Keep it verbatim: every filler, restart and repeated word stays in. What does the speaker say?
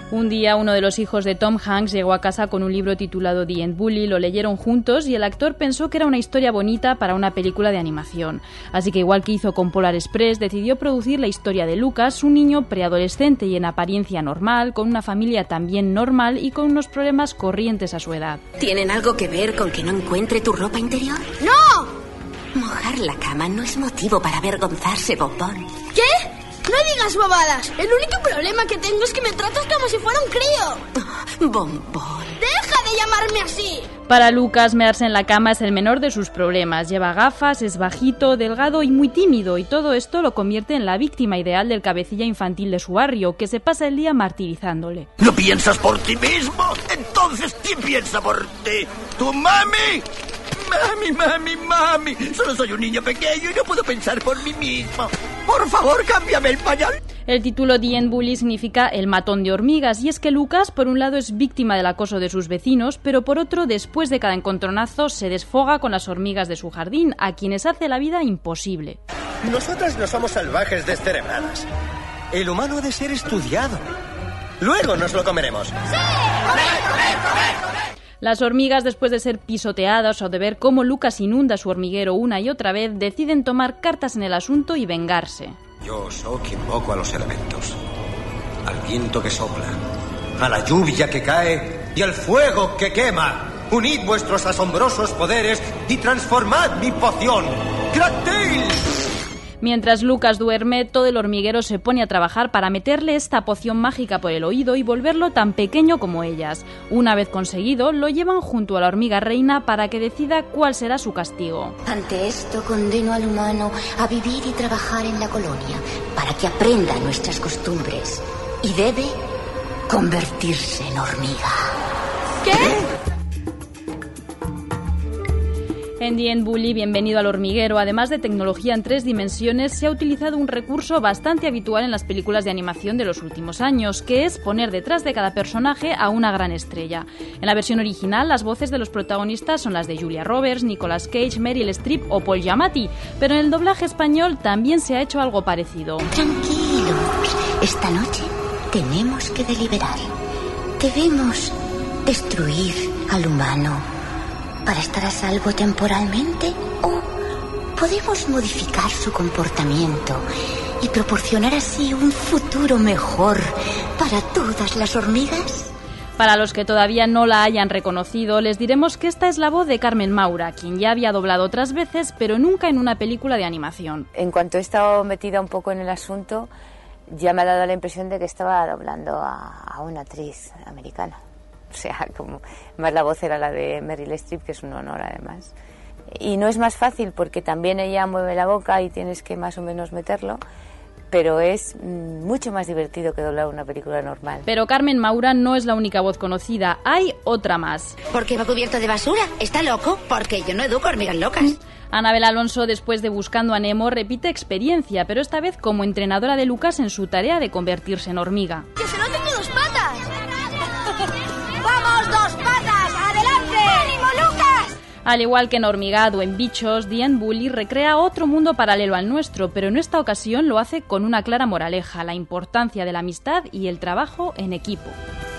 Un día uno de los hijos de Tom Hanks llegó a casa con un libro titulado The End Bully, lo leyeron juntos y el actor pensó que era una historia bonita para una película de animación. Así que igual que hizo con Polar Express, decidió producir la historia de Lucas, un niño preadolescente y en apariencia normal, con una familia también normal y con unos problemas corrientes a su edad. ¿Tienen algo que ver con que no encuentre tu ropa interior? ¡No! Mojar la cama no es motivo para avergonzarse, Bombón. ¿Qué? No digas bobadas. El único problema que tengo es que me tratas como si fuera un crío. Oh, Bombón. ¡Deja de llamarme así! Para Lucas, mearse en la cama es el menor de sus problemas. Lleva gafas, es bajito, delgado y muy tímido, y todo esto lo convierte en la víctima ideal del cabecilla infantil de su barrio, que se pasa el día martirizándole. ¿No piensas por ti mismo? Entonces, ¿quién piensa por ti? ¿Tu mami? Mami, mami, mami. Solo soy un niño pequeño y no puedo pensar por mí mismo. Por favor, cámbiame el pañal. El título The End Bully significa el matón de hormigas, y es que Lucas, por un lado, es víctima del acoso de sus vecinos, pero por otro, después de cada encontronazo, se desfoga con las hormigas de su jardín, a quienes hace la vida imposible. Nosotras no somos salvajes descerebradas. El humano ha de ser estudiado. Luego nos lo comeremos. ¡Sí! ¡Comer, comer, comer, comer! Las hormigas, después de ser pisoteadas o de ver cómo Lucas inunda su hormiguero una y otra vez, deciden tomar cartas en el asunto y vengarse. Yo soy quien invoco a los elementos, al viento que sopla, a la lluvia que cae y al fuego que quema. Unid vuestros asombrosos poderes y transformad mi poción. ¡Cracktail! Mientras Lucas duerme, todo el hormiguero se pone a trabajar para meterle esta poción mágica por el oído y volverlo tan pequeño como ellas. Una vez conseguido, lo llevan junto a la hormiga reina para que decida cuál será su castigo. Ante esto condeno al humano a vivir y trabajar en la colonia para que aprenda nuestras costumbres y debe convertirse en hormiga. ¿Qué? En The End Bully, Bienvenido al hormiguero, además de tecnología en tres dimensiones, se ha utilizado un recurso bastante habitual en las películas de animación de los últimos años, que es poner detrás de cada personaje a una gran estrella. En la versión original, las voces de los protagonistas son las de Julia Roberts, Nicolas Cage, Meryl Streep o Paul Giamatti, pero en el doblaje español también se ha hecho algo parecido. Tranquilos, esta noche tenemos que deliberar. Debemos destruir al humano para estar a salvo temporalmente, o podemos modificar su comportamiento y proporcionar así un futuro mejor para todas las hormigas. Para los que todavía no la hayan reconocido, les diremos que esta es la voz de Carmen Maura, quien ya había doblado otras veces, pero nunca en una película de animación. En cuanto he estado metida un poco en el asunto, ya me ha dado la impresión de que estaba doblando a, a una actriz americana. O sea, como más la voz era la de Meryl Streep, que es un honor además. Y no es más fácil porque también ella mueve la boca y tienes que más o menos meterlo, pero es mucho más divertido que doblar una película normal. Pero Carmen Maura no es la única voz conocida, hay otra más. ¿Por qué va cubierto de basura? ¿Está loco? Porque yo no educo hormigas locas. Anabel Alonso, después de Buscando a Nemo, repite experiencia, pero esta vez como entrenadora de Lucas en su tarea de convertirse en hormiga. ¡Que solo tengo dos patas! ¡Vamos, dos patas! ¡Adelante! ¡Ánimo, Lucas! Al igual que en Hormigado o en Bichos, The End Bully recrea otro mundo paralelo al nuestro, pero en esta ocasión lo hace con una clara moraleja, la importancia de la amistad y el trabajo en equipo.